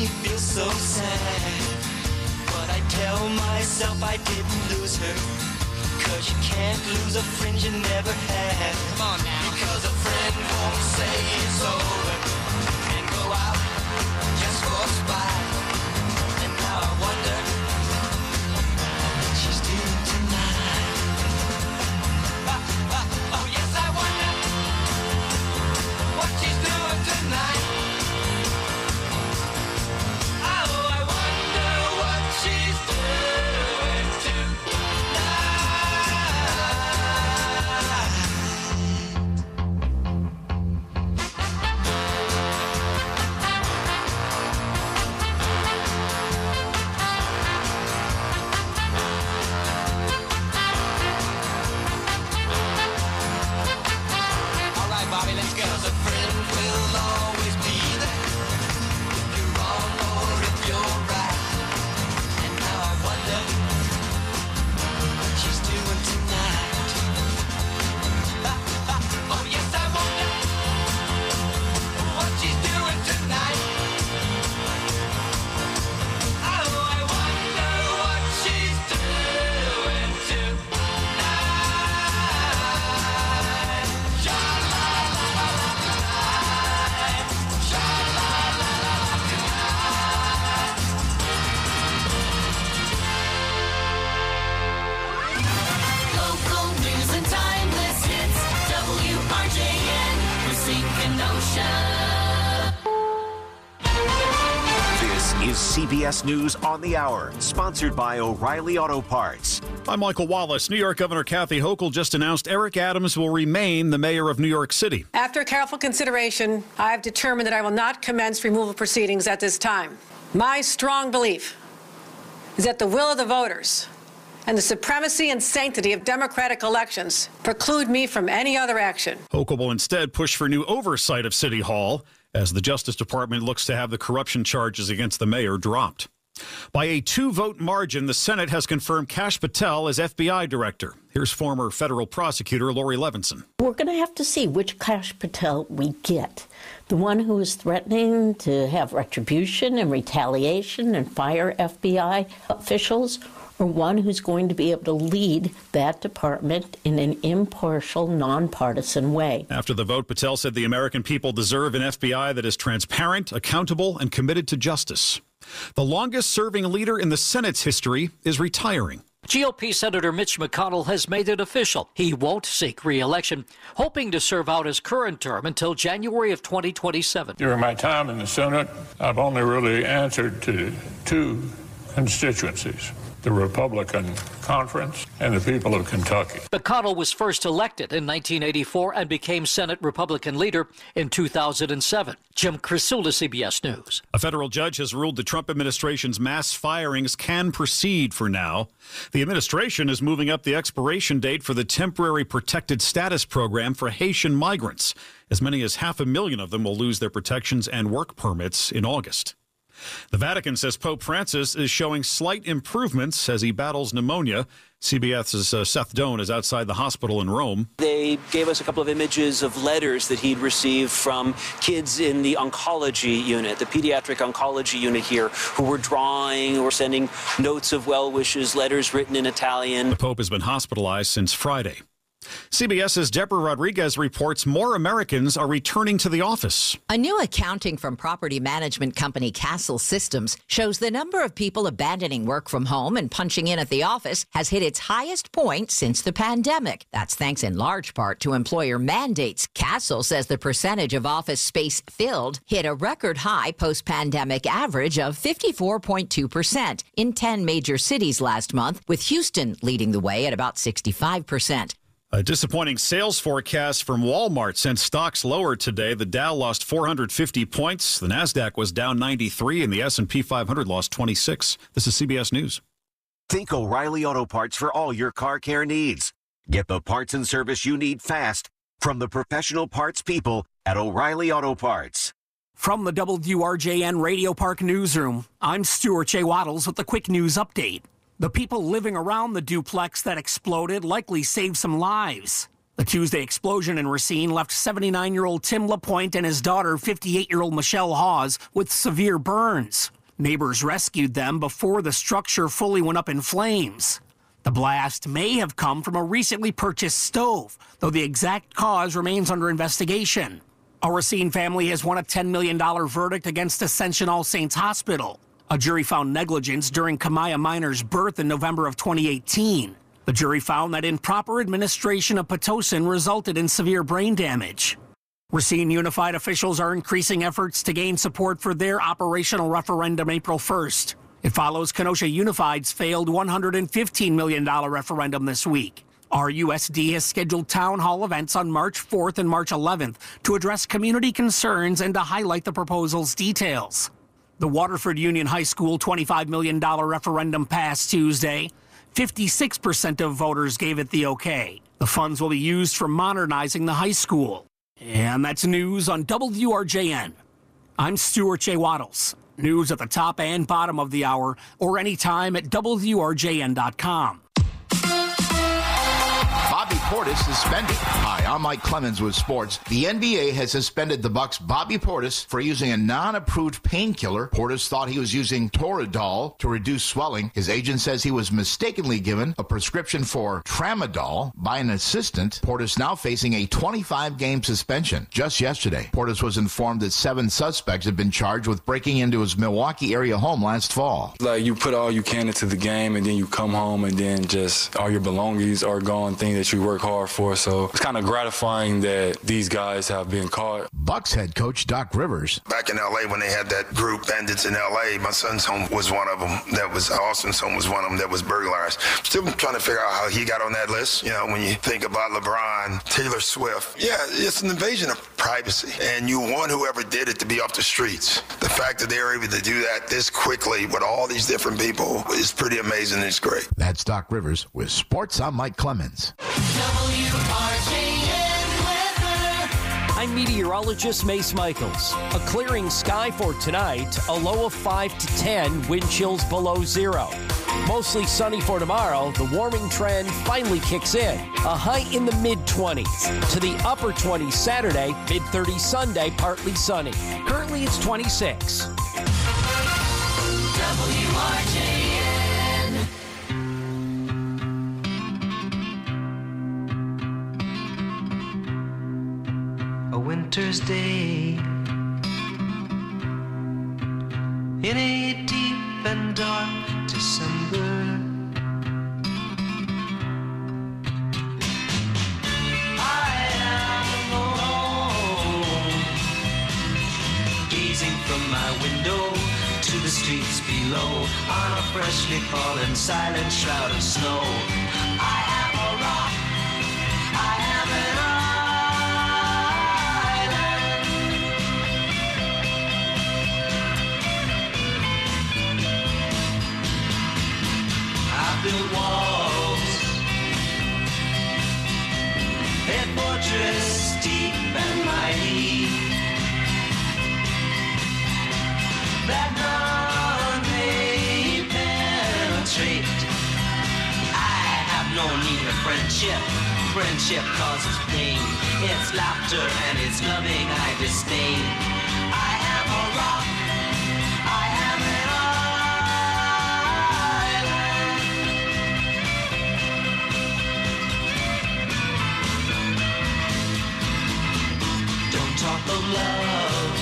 me feel so sad. But I tell myself I didn't lose her. 'Cause you can't lose a friend you never had. Come on now. Because a friend won't say it's over and go out just for a spite. And now I wonder what she's doing tonight. Oh yes, I wonder what she's doing tonight. Oh, I wonder what she's doing tonight. All right, Bobby, let's go. 'Cause a friend will always be there if you're wrong or if you're right. And now I wonder what she's doing tonight. Oh yes, I wonder what she's doing tonight. Oh, I wonder what she's doing tonight. Sha-la-la-la-la-la-la. Sha-la-la-la-la-la. Local news and timeless hits. WRJN, Racine Kenosha. This is CBS News on the Hour, sponsored by O'Reilly Auto Parts. I'm Michael Wallace. New York Governor Kathy Hochul just announced Eric Adams will remain the mayor of New York City. After careful consideration, I have determined that I will not commence removal proceedings at this time. My strong belief is that the will of the voters and the supremacy and sanctity of democratic elections preclude me from any other action. Hochul will instead push for new oversight of City Hall as the Justice Department looks to have the corruption charges against the mayor dropped. By a 2-vote margin, the Senate has confirmed Kash Patel as FBI director. Here's former federal prosecutor Lori Levinson. We're going to have to see which Kash Patel we get. The one who is threatening to have retribution and retaliation and fire FBI officials, or one who's going to be able to lead that department in an impartial, nonpartisan way. After the vote, Patel said the American people deserve an FBI that is transparent, accountable, and committed to justice. The longest-serving leader in the Senate's history is retiring. GOP Senator Mitch McConnell has made it official. He won't seek re-election, hoping to serve out his current term until January of 2027. During my time in the Senate, I've only really answered to 2 constituencies: the Republican Conference and the people of Kentucky. McConnell was first elected in 1984 and became Senate Republican leader in 2007. Jim Krasula, CBS News. A federal judge has ruled the Trump administration's mass firings can proceed for now. The administration is moving up the expiration date for the temporary protected status program for Haitian migrants. As many as 500,000 of them will lose their protections and work permits in August. The Vatican says Pope Francis is showing slight improvements as he battles pneumonia. CBS's Seth Doan is outside the hospital in Rome. They gave us a couple of images of letters that he'd received from kids in the oncology unit, the pediatric oncology unit here, who were drawing or sending notes of well wishes, letters written in Italian. The Pope has been hospitalized since Friday. CBS's Deborah Rodriguez reports more Americans are returning to the office. A new accounting from property management company Castle Systems shows the number of people abandoning work from home and punching in at the office has hit its highest point since the pandemic. That's thanks in large part to employer mandates. Castle says the percentage of office space filled hit a record high post-pandemic average of 54.2% in 10 major cities last month, with Houston leading the way at about 65%. A disappointing sales forecast from Walmart sent stocks lower today. The Dow lost 450 points. The Nasdaq was down 93, and the S&P 500 lost 26. This is CBS News. Think O'Reilly Auto Parts for all your car care needs. Get the parts and service you need fast from the professional parts people at O'Reilly Auto Parts. From the WRJN Radio Park Newsroom, I'm Stuart J. Waddles with the Quick News Update. The people living around the duplex that exploded likely saved some lives. The Tuesday explosion in Racine left 79-year-old Tim LaPointe and his daughter, 58-year-old Michelle Hawes, with severe burns. Neighbors rescued them before the structure fully went up in flames. The blast may have come from a recently purchased stove, though the exact cause remains under investigation. A Racine family has won a $10 million verdict against Ascension All Saints Hospital. A jury found negligence during Kamaya Minor's birth in November of 2018. The jury found that improper administration of Pitocin resulted in severe brain damage. Racine Unified officials are increasing efforts to gain support for their operational referendum April 1st. It follows Kenosha Unified's failed $115 million referendum this week. RUSD has scheduled town hall events on March 4th and March 11th to address community concerns and to highlight the proposal's details. The Waterford Union High School $25 million referendum passed Tuesday. 56% of voters gave it the okay. The funds will be used for modernizing the high school. And that's news on WRJN. I'm Stuart J. Waddles. News at the top and bottom of the hour or anytime at WRJN.com. Bobby Portis suspended. Hi, I'm Mike Clemens with sports. The NBA has suspended the Bucks' Bobby Portis for using a non-approved painkiller. Portis thought he was using Toradol to reduce swelling. His agent says he was mistakenly given a prescription for Tramadol by an assistant. Portis now facing a 25-game suspension. Just yesterday, Portis was informed that 7 suspects had been charged with breaking into his Milwaukee area home last fall. Like, you put all you can into the game, and then you come home, and then just all your belongings are gone, things that you work hard for. So it's kind of gratifying that these guys have been caught. Bucks head coach Doc Rivers. Back in L.A. when they had that group, Bandits in L.A., my son's home was one of them. Austin's home was one of them that was burglarized. Still trying to figure out how he got on that list. You know, when you think about LeBron, Taylor Swift, yeah, it's an invasion of privacy. And you want whoever did it to be off the streets. The fact that they were able to do that this quickly with all these different people is pretty amazing. It's great. That's Doc Rivers with sports. I'm Mike Clemens. I'm meteorologist Mace Michaels. A clearing sky for tonight, a low of 5 to 10, wind chills below 0. Mostly sunny for tomorrow, the warming trend finally kicks in. A high in the mid-20s. To the upper 20s Saturday, mid-30s Sunday, partly sunny. Currently it's 26. WRJN. A winter's day in a deep and dark December. I am alone, gazing from my window to the streets below on a freshly fallen silent shroud of snow. I am a rock, I am an build walls, a fortress deep and mighty, that none may penetrate. I have no need of friendship. Friendship causes pain. It's laughter and it's loving I disdain. I am a rock. I am an talk of love.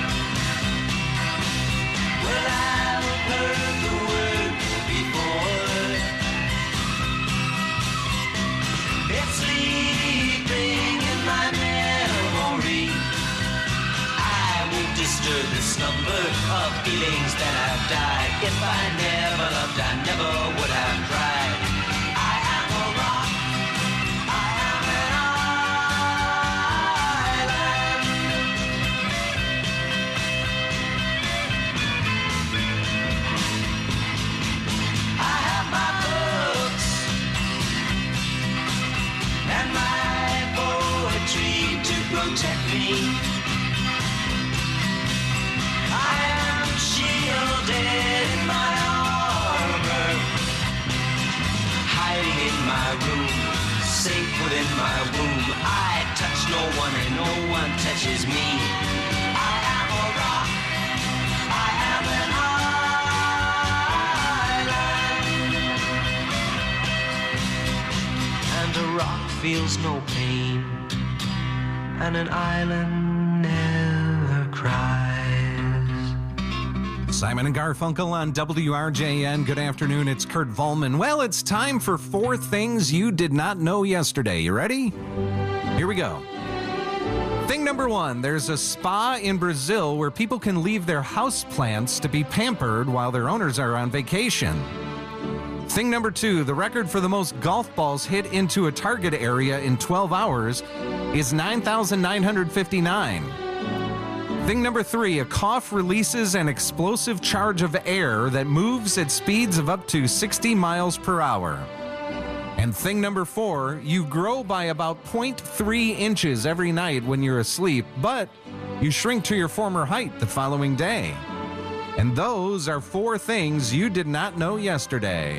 Well, I've heard the word before. It's sleeping in my memory. I won't disturb the slumber of feelings that have died. If I never loved, I never would have tried. I am a rock. I am an protect me. I am shielded in my armor, hiding in my room, safe within my womb. I touch no one and no one touches me. I am a rock. I am an feels no pain, and an island never cries. Simon and Garfunkel on WRJN. Good afternoon, it's Kurt Volman. Well, it's time for 4 things you did not know yesterday. You ready? Here we go. Thing number 1, there's a spa in Brazil where people can leave their houseplants to be pampered while their owners are on vacation. Thing number 2, the record for the most golf balls hit into a target area in 12 hours is 9,959. Thing number 3, a cough releases an explosive charge of air that moves at speeds of up to 60 miles per hour. And thing number 4, you grow by about 0.3 inches every night when you're asleep, but you shrink to your former height the following day. And those are 4 things you did not know yesterday.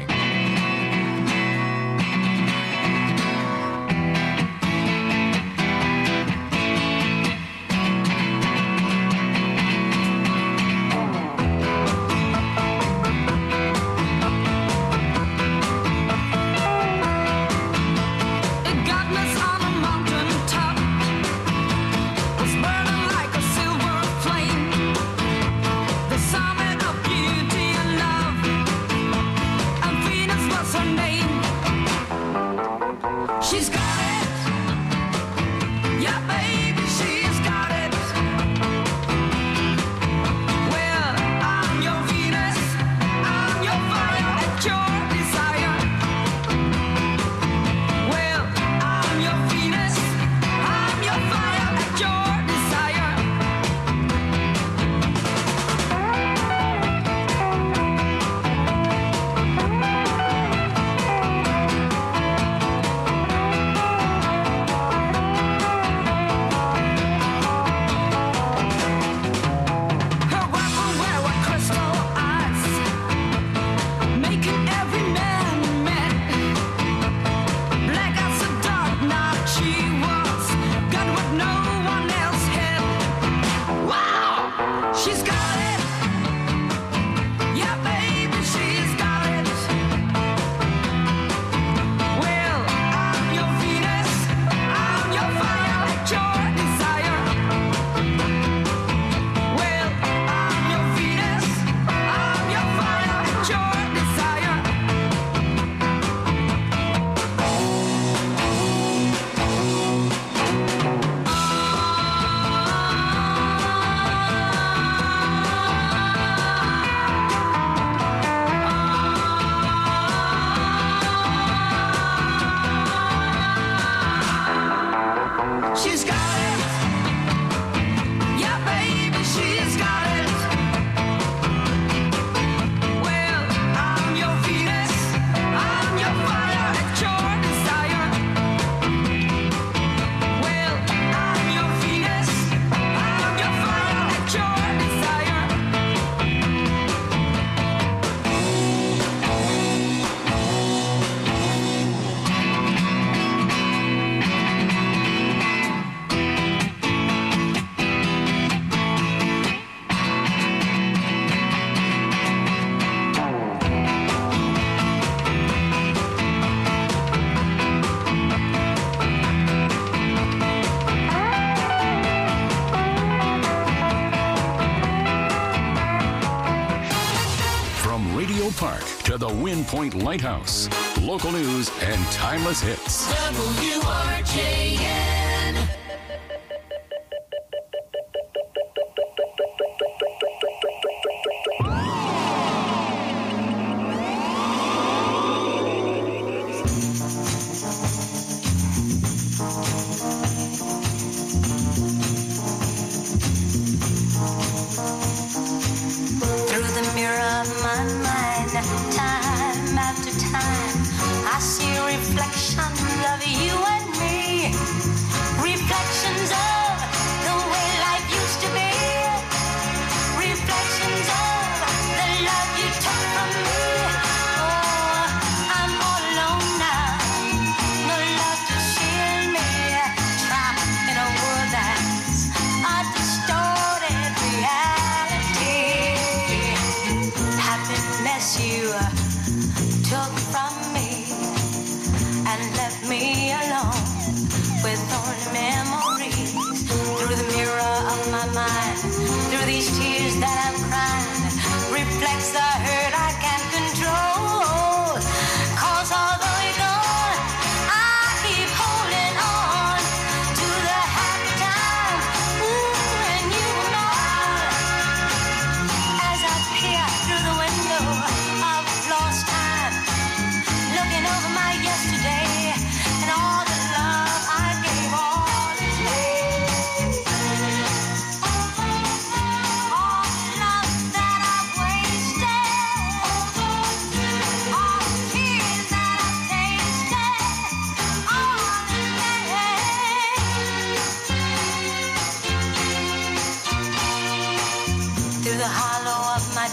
Park to the Wind Point Lighthouse. Local news and timeless hits. WRJN.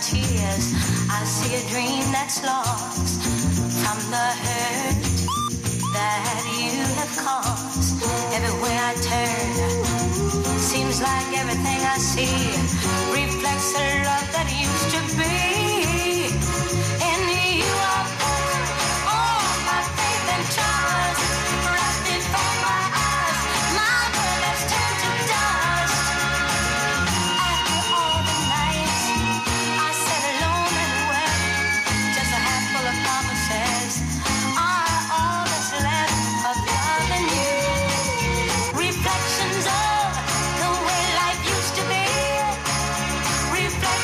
tears, I see a dream that's lost from the hurt that you have caused. Everywhere I turn, seems like everything I see reflects the love that used to be. In you I put all my faith and trust, right before my eyes, my world has turned to dust. After all the nights I sat alone and wept, just a handful of promises are all that's left of loving you. Reflections of the way life used to be. Reflections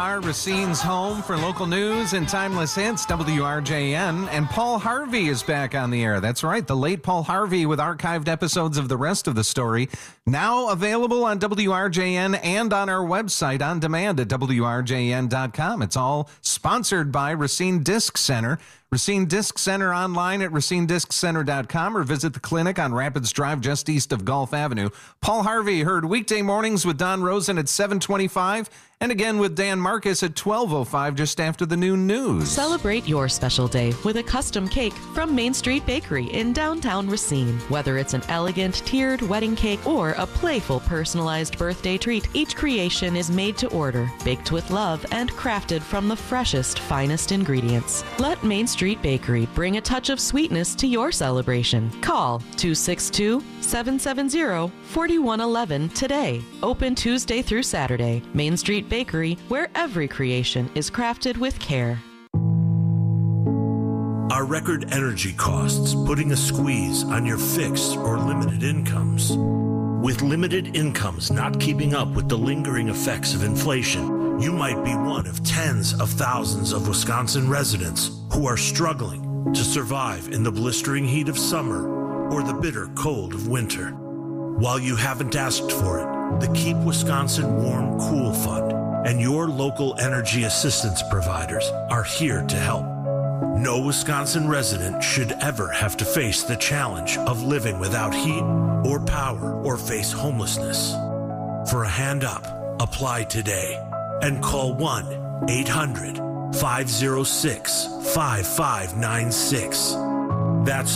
are Racine's home for local news and timeless hits, WRJN. And Paul Harvey is back on the air. That's right, the late Paul Harvey with archived episodes of the rest of the story. Now available on WRJN and on our website on demand at WRJN.com. It's all sponsored by Racine Disc Center. Racine Disc Center online at racinedisccenter.com or visit the clinic on Rapids Drive just east of Gulf Avenue. Paul Harvey heard weekday mornings with Don Rosen at 7:25 and again with Dan Marcus at 12:05 just after the noon news. Celebrate your special day with a custom cake from Main Street Bakery in downtown Racine. Whether it's an elegant tiered wedding cake or a playful personalized birthday treat, each creation is made to order, baked with love, and crafted from the freshest, finest ingredients. Let Main Street Bakery bring a touch of sweetness to your celebration. Call 262-770-4111 today. Open Tuesday through Saturday. Main Street Bakery, where every creation is crafted with care. Are record energy costs putting a squeeze on your fixed or limited incomes? With limited incomes not keeping up with the lingering effects of inflation, you might be one of tens of thousands of Wisconsin residents who are struggling to survive in the blistering heat of summer or the bitter cold of winter. While you haven't asked for it, the Keep Wisconsin Warm Cool Fund and your local energy assistance providers are here to help. No Wisconsin resident should ever have to face the challenge of living without heat or power or face homelessness. For a hand up, apply today and call 1-800-506-5596. That's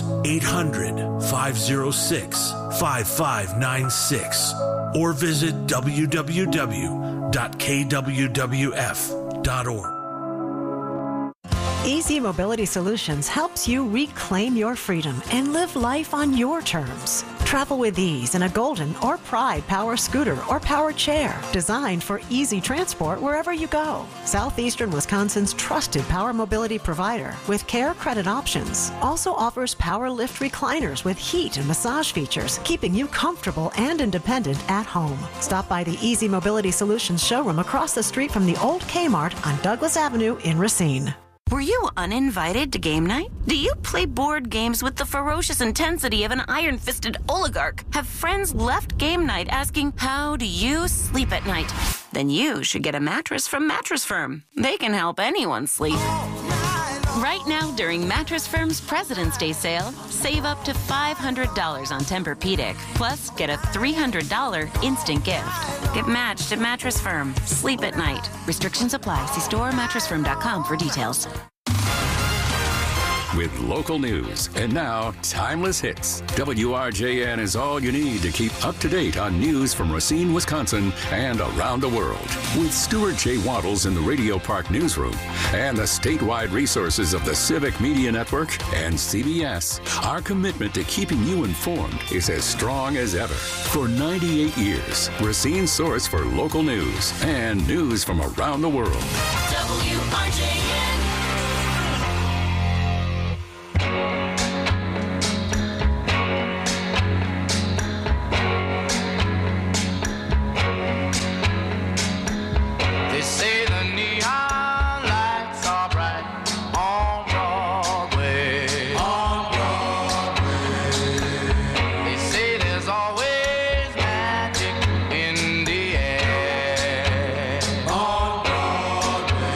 800-506-5596. Or visit www.kwwf.org. Easy Mobility Solutions helps you reclaim your freedom and live life on your terms. Travel with ease in a Golden or Pride power scooter or power chair, designed for easy transport wherever you go. Southeastern Wisconsin's trusted power mobility provider with care credit options also offers power lift recliners with heat and massage features, keeping you comfortable and independent at home. Stop by the Easy Mobility Solutions showroom across the street from the old Kmart on Douglas Avenue in Racine. Were you uninvited to game night? Do you play board games with the ferocious intensity of an iron-fisted oligarch? Have friends left game night asking, how do you sleep at night? Then you should get a mattress from Mattress Firm. They can help anyone sleep. Right now, during Mattress Firm's President's Day sale, save up to $500 on Tempur-Pedic. Plus, get a $300 instant gift. Get matched at Mattress Firm. Sleep at night. Restrictions apply. See store or mattressfirm.com for details. With local news and now timeless hits, WRJN is all you need to keep up to date on news from Racine, Wisconsin and around the world. With Stuart J. Waddles in the Radio Park Newsroom and the statewide resources of the Civic Media Network and CBS, our commitment to keeping you informed is as strong as ever. For 98 years, Racine's source for local news and news from around the world. WRJN. They say the neon lights are bright on Broadway. On Broadway. They say there's always magic in the air. On Broadway.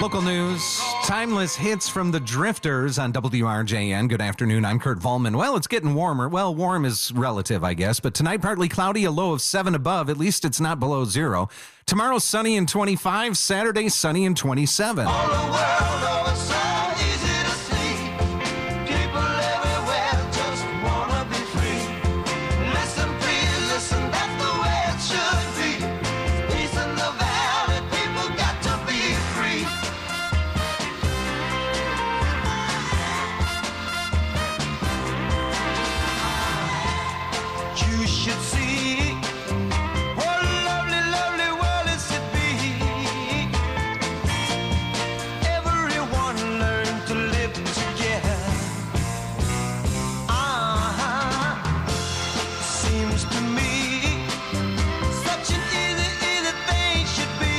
Local news, timeless hits from the Drifters on WRJN. Good afternoon, I'm Kurt Volman. Well, it's getting warmer. Well, warm is relative, I guess. But tonight, partly cloudy, a low of 7 above. At least it's not below 0. Tomorrow, sunny and 25. Saturday, sunny and 27. All the world over so easy to see. People everywhere just wanna be free. Listen, please, listen, that's the way it should be. Peace in the valley, people got to be free. You should see what a lovely, lovely world is to be. Everyone learn to live together. Seems to me such an easy, easy thing should be.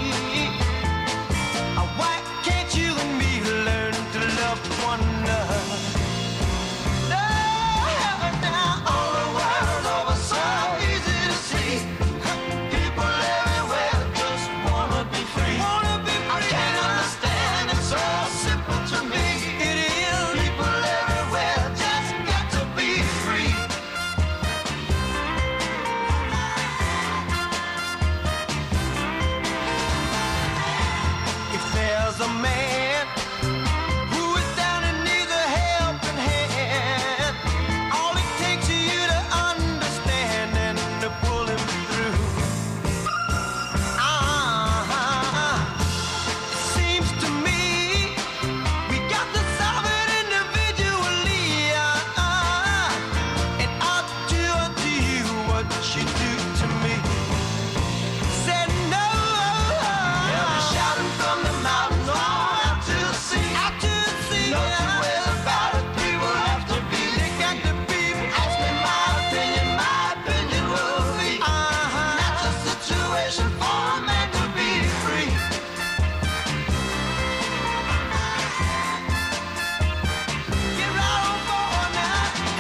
Why can't you and me learn to love one another? All the world over so easy to see. People everywhere just wanna be free. I can't understand, it's so simple to me. It is. People everywhere just got to be free. If there's a man who is down and needs a helping hand, all it takes is you to understand and to pull him through. Seems to me we got to solve it individually. And I'll do unto you what you do to me. Said no. They'll be shouting from the mountains all out to the sea. Out to the sea. No two ways about it. People have to be. They got to be. Ask me my opinion will be. That's a situation for a man to be free. Get right on board now.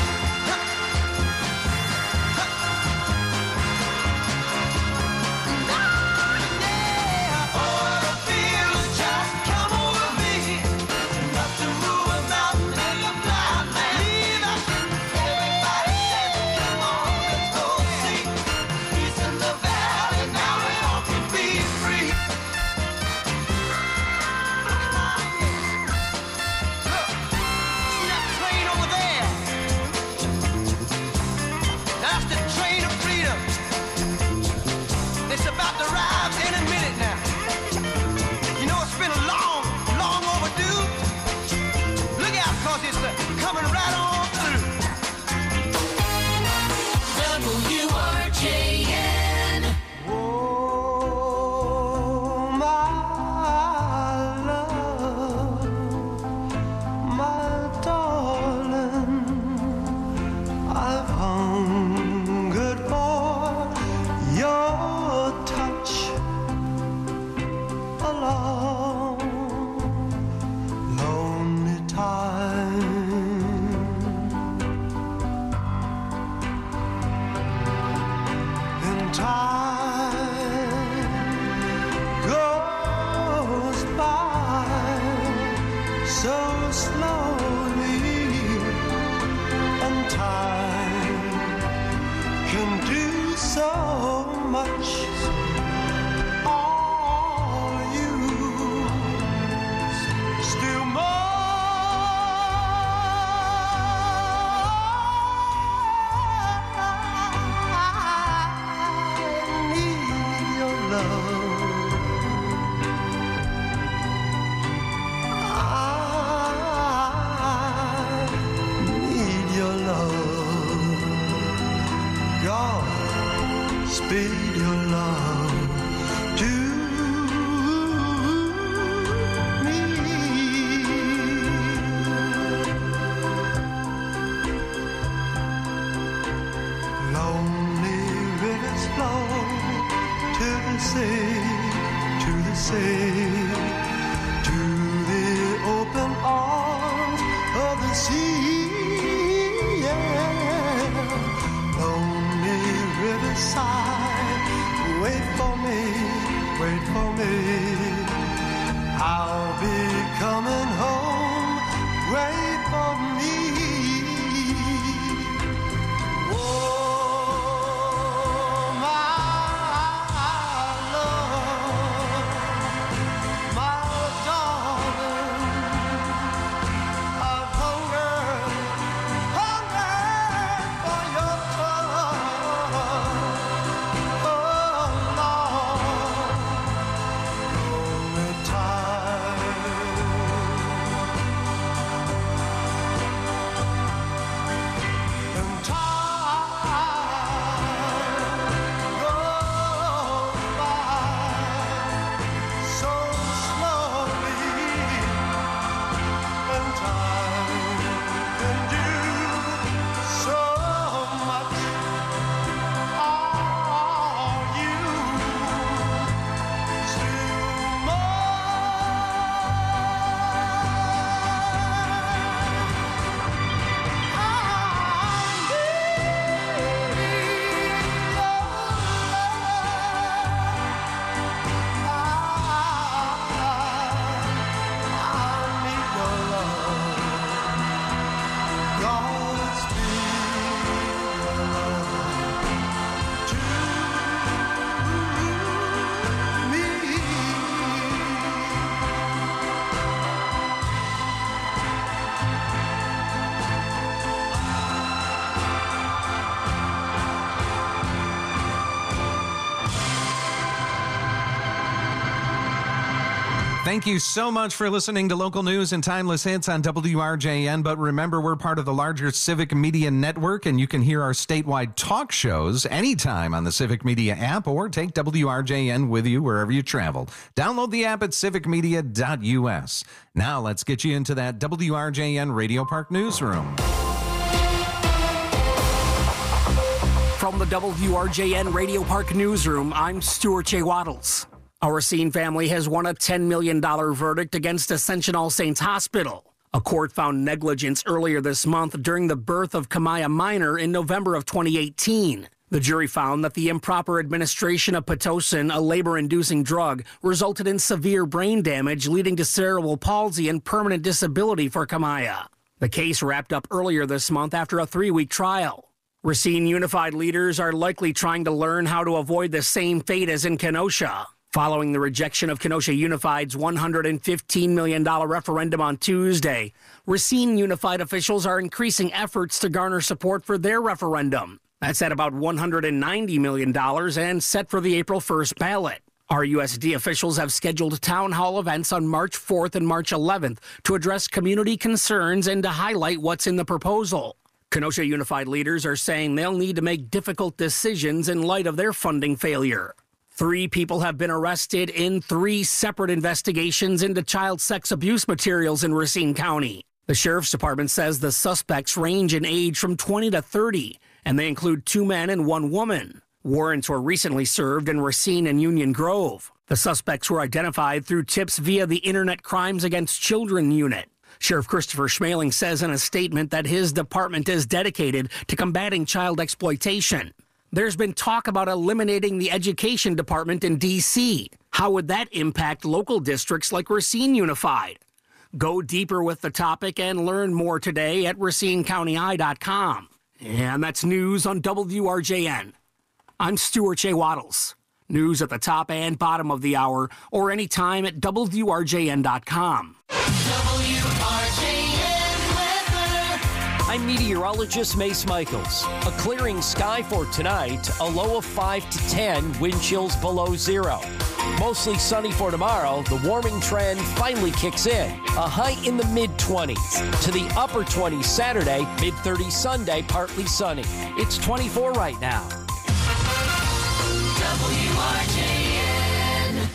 That's the train of freedom. It's about to arrive any minute now. You know, it's been a long, long overdue. Look out, cause it's coming right on through. WRJN. Oh, my love, my darling, I've hungered for your touch a long, lonely time. And time goes by so slowly, and time can do so much. All you still more. I need your love. I need your love. God, speed your love to me. Lonely rivers flow to the sea, to the sea, to the open arms of the sea. Yeah. Lonely riverside, wait for me, wait for me. I'll be coming home. Wait for me. Oh, my love, my darling, I've hungered for your touch. Oh, Lord, only time. And time goes by so slowly, and time can do so much. Are you still Thank you so much for listening to local news and timeless hits on WRJN. But remember, we're part of the larger Civic Media Network, and you can hear our statewide talk shows anytime on the Civic Media app, or take WRJN with you wherever you travel. Download the app at civicmedia.us. Now let's get you into that WRJN Radio Park newsroom. From the WRJN Radio Park newsroom, I'm Stuart J. Waddles. A Racine family has won a $10 million verdict against Ascension All Saints Hospital. A court found negligence earlier this month during the birth of Kamaya Minor in November of 2018. The jury found that the improper administration of Pitocin, a labor-inducing drug, resulted in severe brain damage, leading to cerebral palsy and permanent disability for Kamaya. The case wrapped up earlier this month after a 3-week trial. Racine Unified leaders are likely trying to learn how to avoid the same fate as in Kenosha. Following the rejection of Kenosha Unified's $115 million referendum on Tuesday, Racine Unified officials are increasing efforts to garner support for their referendum. That's at about $190 million and set for the April 1st ballot. RUSD officials have scheduled town hall events on March 4th and March 11th to address community concerns and to highlight what's in the proposal. Kenosha Unified leaders are saying they'll need to make difficult decisions in light of their funding failure. 3 people have been arrested in 3 separate investigations into child sex abuse materials in Racine County. The Sheriff's Department says the suspects range in age from 20 to 30, and they include 2 men and 1 woman. Warrants were recently served in Racine and Union Grove. The suspects were identified through tips via the Internet Crimes Against Children unit. Sheriff Christopher Schmaling says in a statement that his department is dedicated to combating child exploitation. There's been talk about eliminating the education department in D.C. How would that impact local districts like Racine Unified? Go deeper with the topic and learn more today at RacineCountyEye.com. And that's news on WRJN. I'm Stuart J. Waddles. News at the top and bottom of the hour or anytime at WRJN.com. I'm meteorologist Mace Michaels. A clearing sky for tonight, a low of 5 to 10, wind chills below 0. Mostly sunny for tomorrow, the warming trend finally kicks in. A high in the mid-20s. To the upper 20s Saturday, mid-30s Sunday, partly sunny. It's 24 right now. WRJN.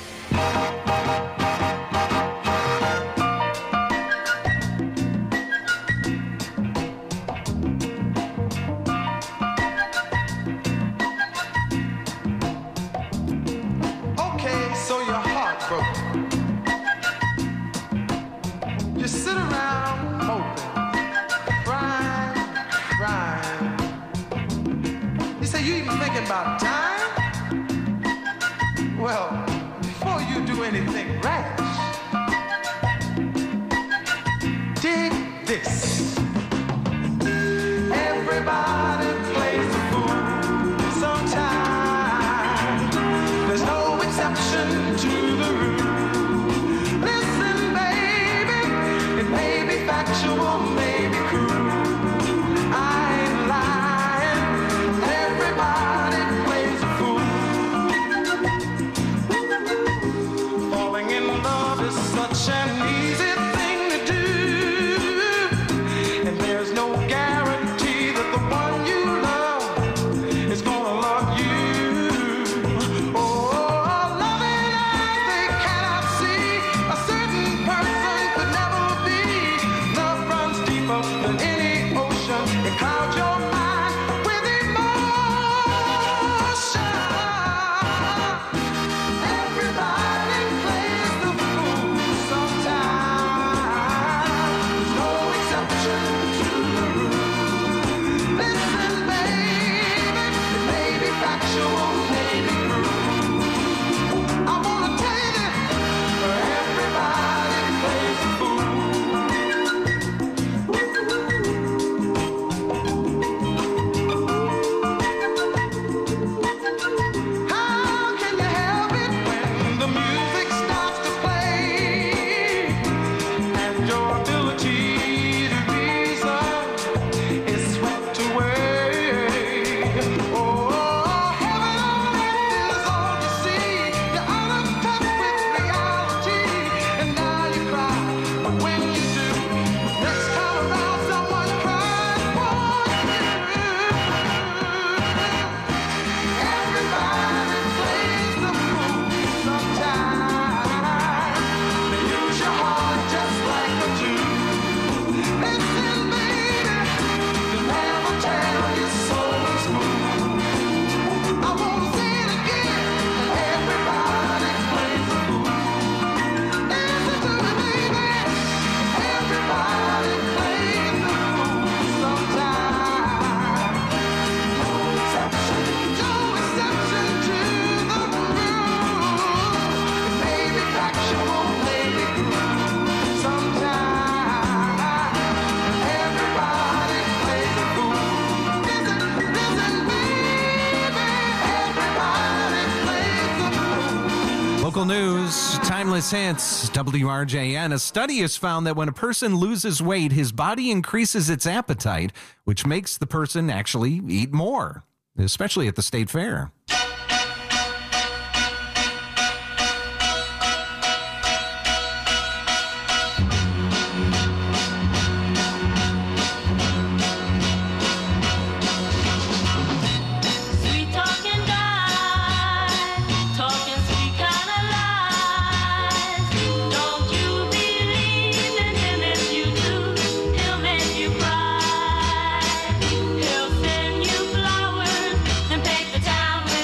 Just sit around hoping, crying. You say you even to the root. Listen, baby, it may be factual, may be cruel. I ain't lying. Everybody plays a fool. Falling in love is such an easy thing to do, and there's no guarantee that the one you love is gonna love you. Oh, loving eyes they cannot see, a certain person could never be. Love runs deeper than any ocean, it clouds your mind with emotion. Everybody plays the fool sometimes. There's no exception to the rule. Listen, baby, it may be factual, may be cruel. I wanna tell you that everybody plays the fool. How can you help it when the music starts to play and your ability to reason is swept away? Oh, heaven on earth is all you see. You're out of touch with reality, and now you cry. But when you do, next time around, someone cries for you. Everybody plays the fool sometimes. They use your heart just like a Jew. Listen, baby, they never tell your soul is smooth. I wanna say it again. Everybody plays the fool. Listen to me, baby. Everybody plays the fool sometimes. No exception to the rule. It may be factual, may be cruel. Sometimes everybody plays the fool. Listen, baby, everybody plays the fool. Local news, timeless hits, WRJN. A study has found that when a person loses weight, his body increases its appetite, which makes the person actually eat more, especially at the state fair. Sweet talking guy, talking sweet kind of lies. Don't you believe in him? If you do, he'll make you cry. He'll send you flowers and paint the town with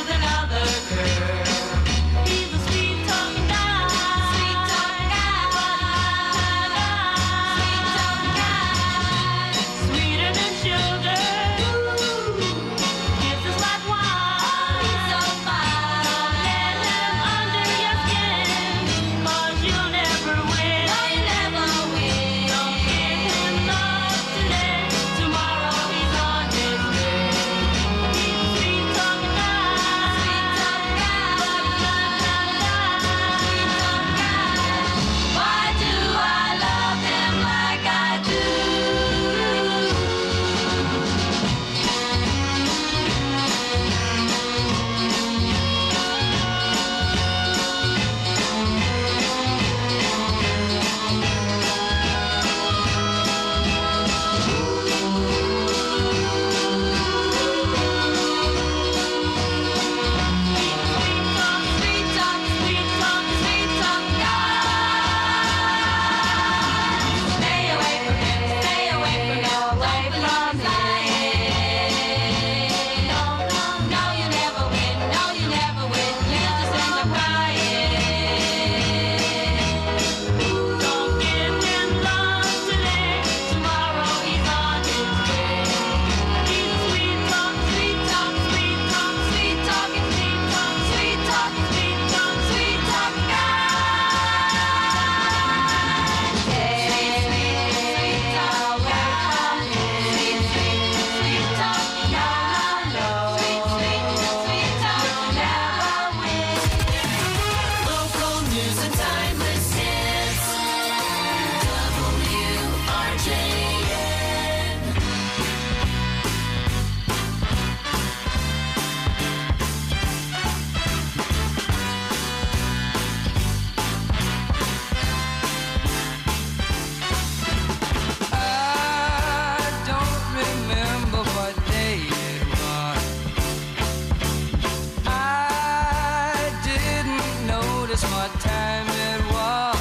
just what time it was.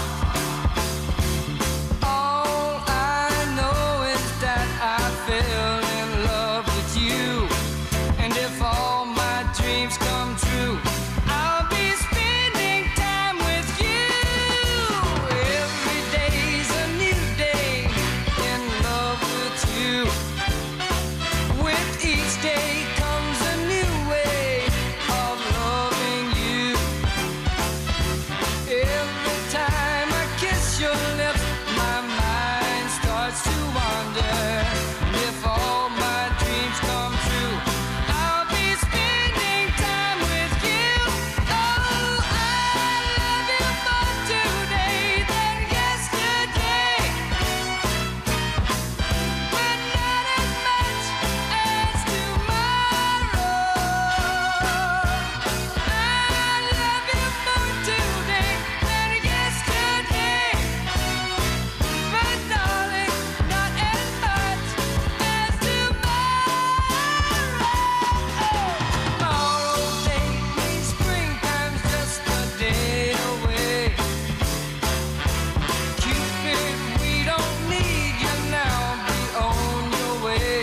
All I know is that I fell in love with you. And if all my dreams come true, I'll be spending time with you. Every day's a new day in love with you. With each day comes a new way of loving you. Every time I kiss your lips, my mind starts to wander. And if all my dreams come true, I'll be spending time with you. Oh, I love you more today than yesterday, but not as much as tomorrow. I love you more today than yesterday, but darling, not as much as tomorrow. Tomorrow day means springtime's just a day away. Cupid, we don't need you now, be on your way.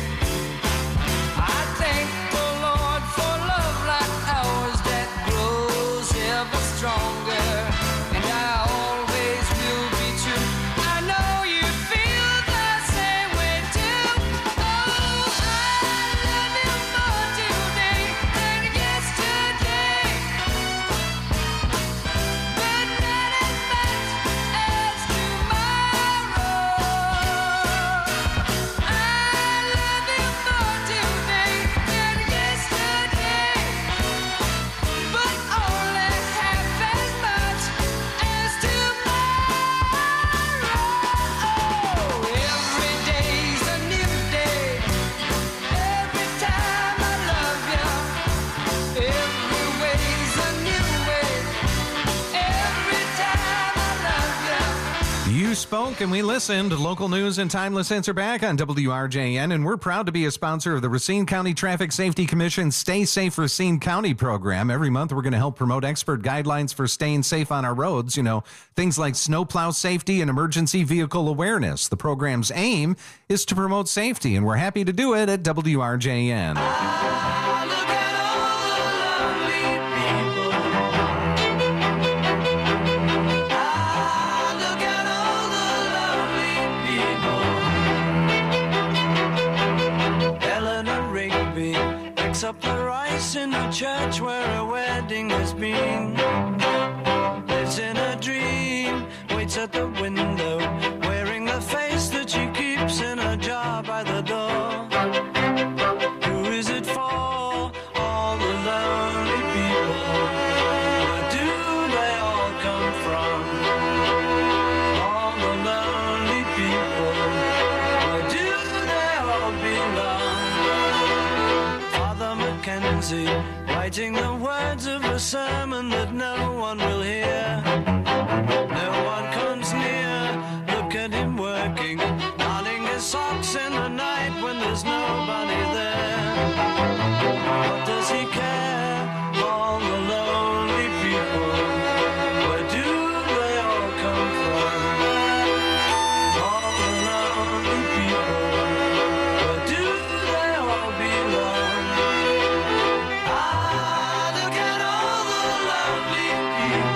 I thank the Lord for love like ours that grows ever stronger. And I always will be true. I know you feel the same way too. Oh, I love you more today than yesterday, but not as much as tomorrow. I love you more today than yesterday, but only half as much as tomorrow. Every day's a new day. Every time I love you, every way's a new way. Every time I love you. You spoke and we listened. Local news and timeless hits are back on WRJN, and we're proud to be a sponsor of the Racine County Traffic Safety Commission's Stay Safe Racine County program. Every month, we're going to help promote expert guidelines for staying safe on our roads. You know, things like snowplow safety and emergency vehicle awareness. The program's aim is to promote safety, and we're happy to do it at WRJN. Eleanor Rigby picks up the rice in the church where a wedding has been. Lives in a dream, waits at the window, wearing the face that she keeps in a jar by the door. Who is it for? All the lonely people. Where do they all come from? All the lonely people. Where do they all belong? Father Mackenzie, writing the words of a sermon that no one will hear. No one comes near. Look at him working, darning his socks in the night when there's nobody there. What does he care? All the lonely people. Where do they all come from? All the lonely people. Where do they all belong? Ah, look at all the lonely people.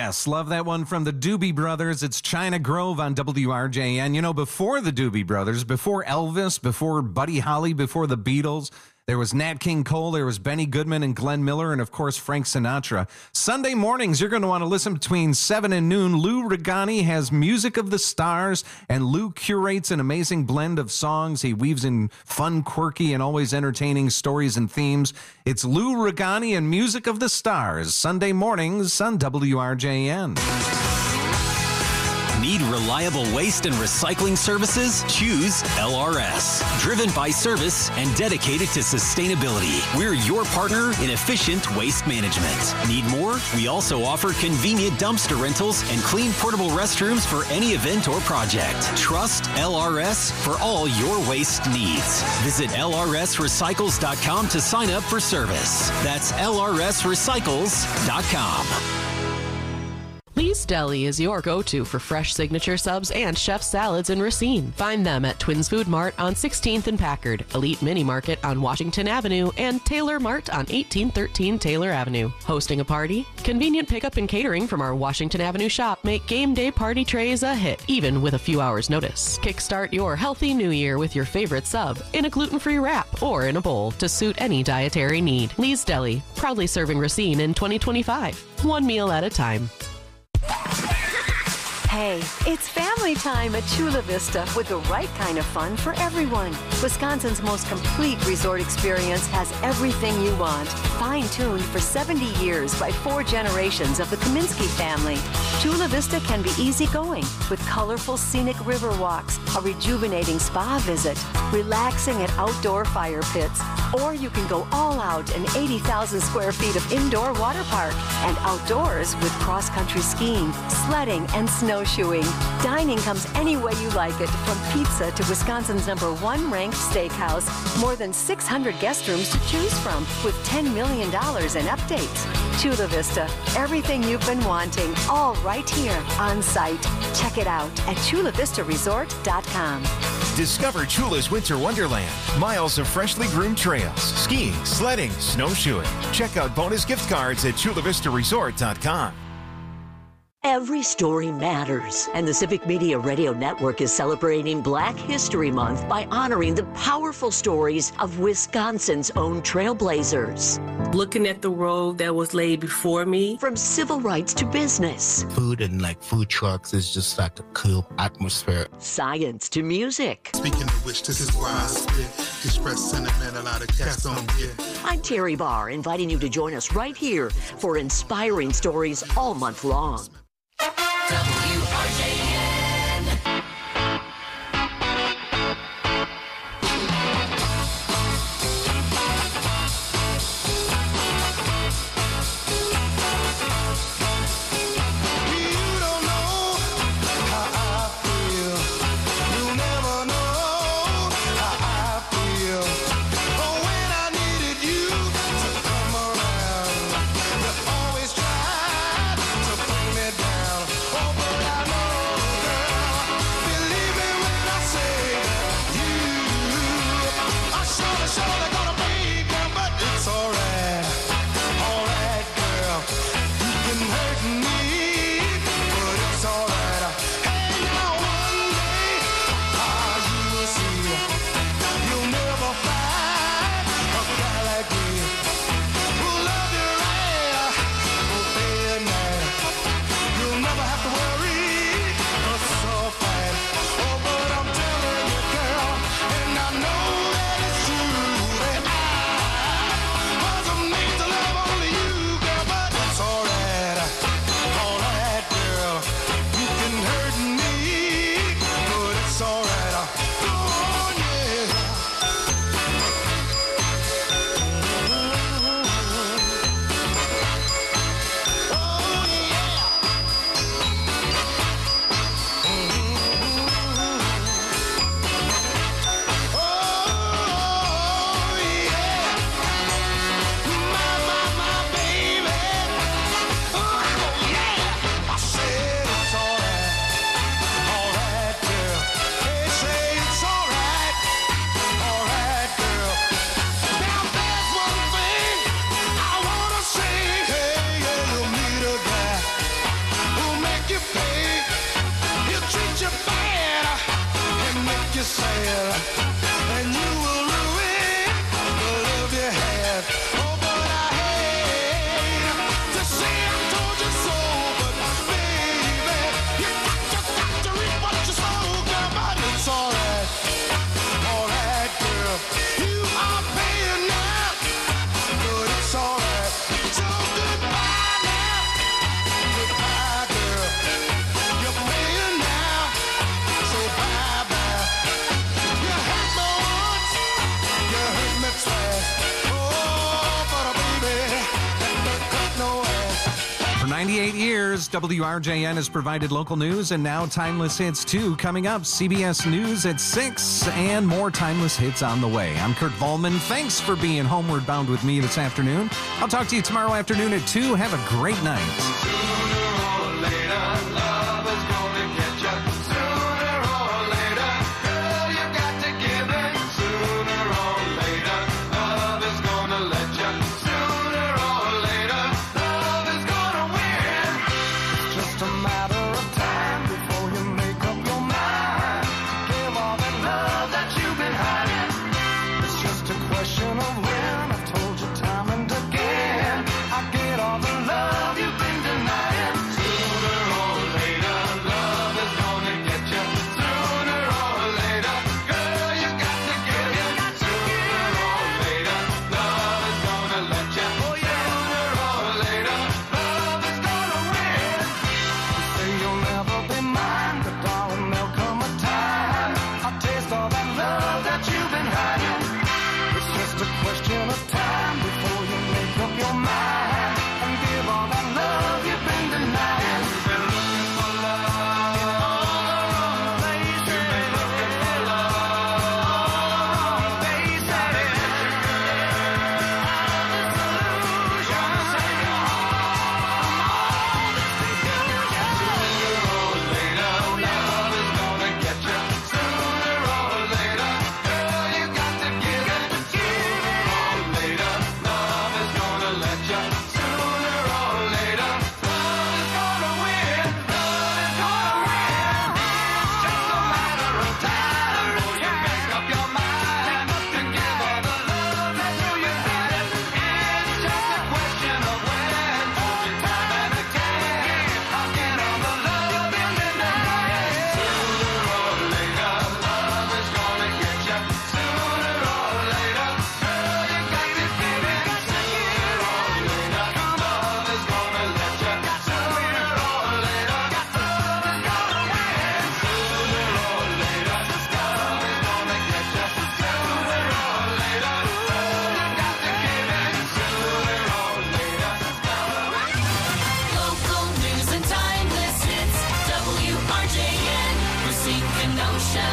Yes, love that one from the Doobie Brothers. It's China Grove on WRJN. You know, before the Doobie Brothers, before Elvis, before Buddy Holly, before the Beatles, there was Nat King Cole, there was Benny Goodman and Glenn Miller, and of course Frank Sinatra. Sunday mornings, you're going to want to listen between 7 and noon. Lou Regani has Music of the Stars, and Lou curates an amazing blend of songs. He weaves in fun, quirky, and always entertaining stories and themes. It's Lou Regani and Music of the Stars, Sunday mornings on WRJN. Need reliable waste and recycling services? Choose LRS. Driven by service and dedicated to sustainability. We're your partner in efficient waste management. Need more? We also offer convenient dumpster rentals and clean portable restrooms for any event or project. Trust LRS for all your waste needs. Visit lrsrecycles.com to sign up for service. That's lrsrecycles.com. Lee's Deli is your go-to for fresh signature subs and chef salads in Racine. Find them at Twins Food Mart on 16th and Packard, Elite Mini Market on Washington Avenue, and Taylor Mart on 1813 Taylor Avenue. Hosting a party? Convenient pickup and catering from our Washington Avenue shop make game day party trays a hit, even with a few hours' notice. Kickstart your healthy new year with your favorite sub in a gluten-free wrap or in a bowl to suit any dietary need. Lee's Deli, proudly serving Racine in 2025. One meal at a time. Hey, it's family time at Chula Vista with the right kind of fun for everyone. Wisconsin's most complete resort experience has everything you want. Fine-tuned for 70 years by 4 generations of the Kaminsky family. Chula Vista can be easygoing with colorful scenic river walks, a rejuvenating spa visit, relaxing at outdoor fire pits, or you can go all out in 80,000 square feet of indoor water park and outdoors with cross-country skiing, sledding, and snowshoeing. Dining comes any way you like it, from pizza to Wisconsin's #1 ranked steakhouse. More than 600 guest rooms to choose from with $10 million in updates. Chula Vista, everything you've been wanting, all right here on site. Check it out at chulavistaresort.com. Discover Chula's Winter Wonderland. Miles of freshly groomed trails, skiing, sledding, snowshoeing. Check out bonus gift cards at chulavistaresort.com. Every story matters, and the Civic Media Radio Network is celebrating Black History Month by honoring the powerful stories of Wisconsin's own trailblazers. Looking at the road that was laid before me. From civil rights to business. Food and food trucks is just like a cool atmosphere. Science to music. Speaking of which, this is why I spit. Express sentiment a lot of cats don't get. I'm Terry Barr, inviting you to join us right here for inspiring stories all month long. WRJN. sad, and you will ruin the love you had. Oh, but I hate to say I told you so, but baby, you just got to reap what you sow, girl, but it's alright, girl. You are paying now, but it's alright. So goodbye now, goodbye, girl. You're paying now, so bye-bye. You hurt me once, you hurt me twice. Oh, but baby, that don't cut no ass. For 98 years, WRJN has provided local news and now Timeless Hits 2 coming up. CBS News at 6 and more Timeless Hits on the way. I'm Kurt Volman. Thanks for being homeward bound with me this afternoon. I'll talk to you tomorrow afternoon at 2. Have a great night. Just a matter of time before you make up your mind. Give all that love that you've been hiding. It's just a question of when. I've told you time and again. I get all the love you've been denying. Sooner or later, love is gonna get you. Sooner or later, girl, you got to give it. Sooner or later, love is gonna let you. Sooner or later, love is gonna win. You say you'll never be mine, but darling, there'll come a time I'll taste all that love that you've been hiding. It's just a question of time before you make up your mind and give all that love you've been denying. You've been looking for love in all the wrong places. You've been looking for love all the wrong places. Local news and timeless hits. WRJN, Racine, Kenosha.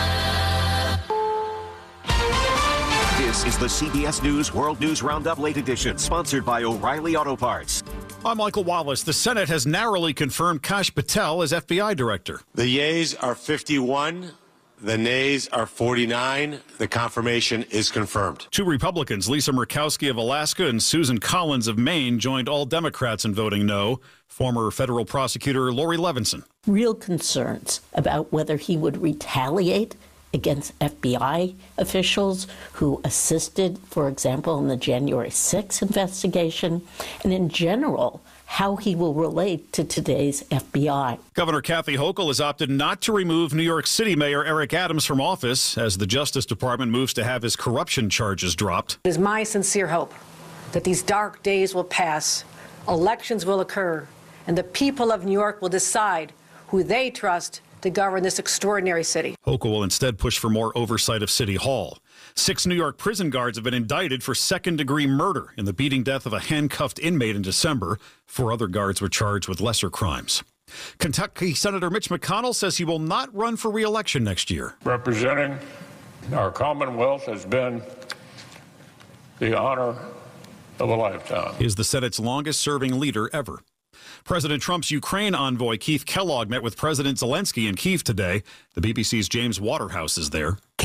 This is the CBS News World News Roundup Late Edition, sponsored by O'Reilly Auto Parts. I'm Michael Wallace. The Senate has narrowly confirmed Kash Patel as FBI director. The yeas are 51. The nays are 49. The confirmation is confirmed. 2 Republicans, Lisa Murkowski of Alaska and Susan Collins of Maine, joined all Democrats in voting no. Former federal prosecutor Lori Levinson. Real concerns about whether he would retaliate against FBI officials who assisted, for example, in the January 6th investigation, and in general, how he will relate to today's FBI. Governor Kathy Hochul has opted not to remove New York City Mayor Eric Adams from office as the Justice Department moves to have his corruption charges dropped. It is my sincere hope that these dark days will pass, elections will occur, and the people of New York will decide who they trust to govern this extraordinary city. Hochul will instead push for more oversight of City Hall. 6 New York prison guards have been indicted for second-degree murder in the beating death of a handcuffed inmate in December. 4 other guards were charged with lesser crimes. Kentucky Senator Mitch McConnell says he will not run for re-election next year. Representing our Commonwealth has been the honor of a lifetime. He is the Senate's longest-serving leader ever. President Trump's Ukraine envoy Keith Kellogg met with President Zelensky in Kyiv today. The BBC's James Waterhouse is there.